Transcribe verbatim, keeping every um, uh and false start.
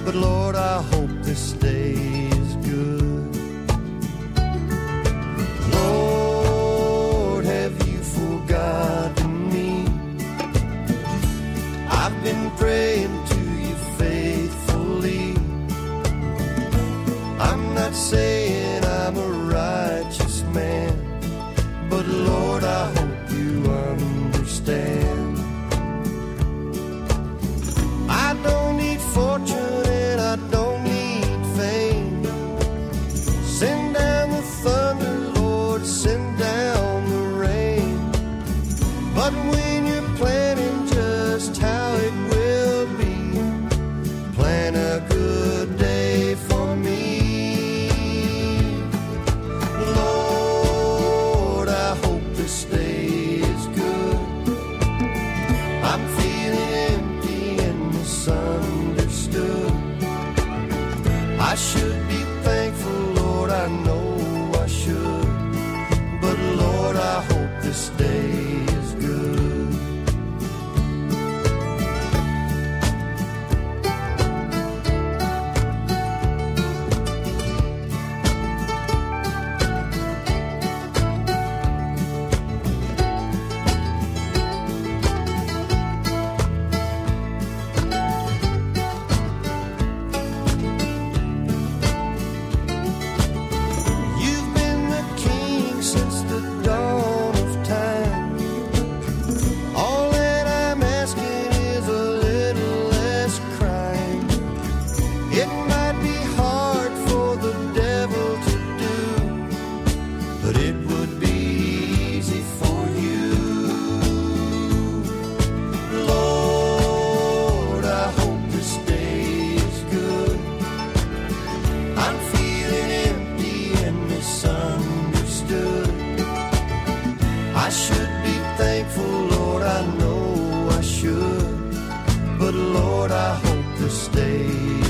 but Lord, I hope this day is good. Lord, have you forgotten me? I've been praying to you faithfully. I'm not saying I'm a righteous man, but Lord, I hope you understand. I don't need fortune and I don't need fame. Send down the thunder, Lord, send down the rain. But when you're planning just how it will be, plan a good day for me. Lord, I hope this day is good. I'm feeling empty and misunderstood. I should be thankful, Lord, I know I should. But Lord, I hope this day is good. You've been the king since the dawn of time. All that I'm asking is a little less crime. It might be hard for the devil to do, but it would be easy for you. Lord, I hope this day is good. I'm feeling empty and misunderstood. I should be thankful, Lord, I know I should. But Lord, I hope this day